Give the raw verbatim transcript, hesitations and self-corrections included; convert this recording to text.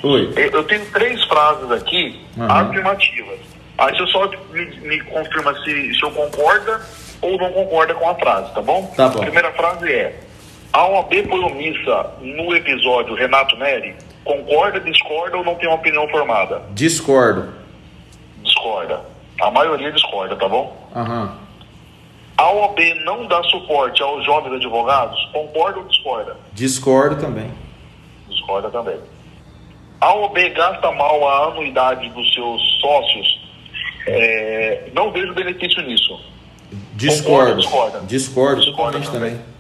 Oi. Eu tenho três frases aqui, uhum, afirmativas. Aí você só me, me confirma se, se eu concorda ou não concorda com a frase, tá bom? Tá bom. A primeira frase é: a O A B foi omissa no episódio Renato Neri? Concorda, discorda ou não tem uma opinião formada? Discordo. Discorda. A maioria discorda, tá bom? Aham. Uhum. A O A B não dá suporte aos jovens advogados? Concorda ou discorda? Discordo também. Discorda também. A O A B gasta mal a anuidade dos seus sócios? É, não vejo benefício nisso. Discordo. Concorda, discorda? Discordo, discorda totalmente também. também.